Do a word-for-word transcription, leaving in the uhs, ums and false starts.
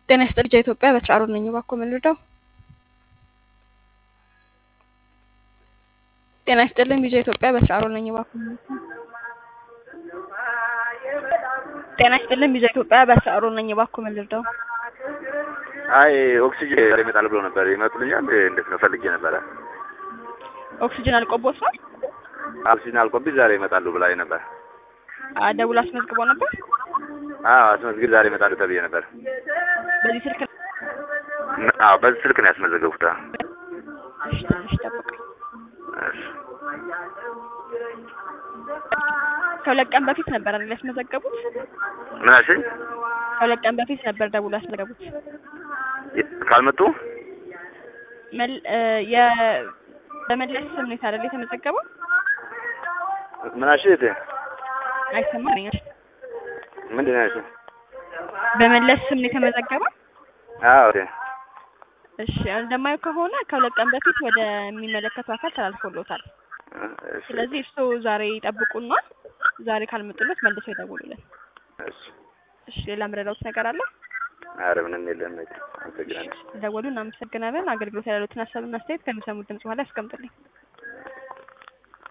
ጤና ይስጥልኝ ኢትዮጵያ በስራሩ ነኝ ባኮ መልደው ጤና ይስጥልኝ ቢጂ ኢትዮጵያ በስራሩ ነኝ ባኮ ጤና ይስጥልኝ ቢጂ ኢትዮጵያ በስራሩ ነኝ ባኮ መልደው አይ ኦክሲጅን ይመጣል ብሎ ነበር ይመጡልኛል እንዴት ነው ፈልጌ ነበር ኦክሲጅን አልቆቦት ነው ኦክሲጅን አልቆብ ዛሬ ይመጣሉ ብላኝ ነበር አደውል አስመዝግቦ ነበር አዎ አስመዝግብ ዛሬ ይመጣሉ ተብዬ ነበር በዚህ ስልክ አዎ በዚህ ስልክ ነው ያስመዘገቡት እሺ እሺ ተበቃ እሺ ከሁለት ቀን በፊት ነበር አይደል ያስመዘገቡት ማሽ ከሁለት ቀን በፊት ነበር ደውል ያስመዘገቡት ካልመጡ መል የ በመለስ ስም ነው አይደል የተመዘገበው ምናሽ እቴ አይሰማኝ ምንድነው እሺ በመለስ ስም ነው የተመዘገበው አዎ እሺ እንደማየው ከሆነ ከሁለት ቀን በፊት ወደ የሚመለከተው አካል ተላልፎሎታል ስለዚህ እሱ ዛሬ ይጠብቁና ዛሬ ካልመጡለት መልሰው ይደውሉልን እሺ እሺ ሌላ ምረዳውት ነገር አለ አረ ምንም የለም ማለት አመሰግናለሁ ደውሉና አመሰግናለን አገልግሎት ያሉትን ሐሳብና አስተያየት ከሚሰሙት ድምጽ በኋላ ያስቀምጡልኝ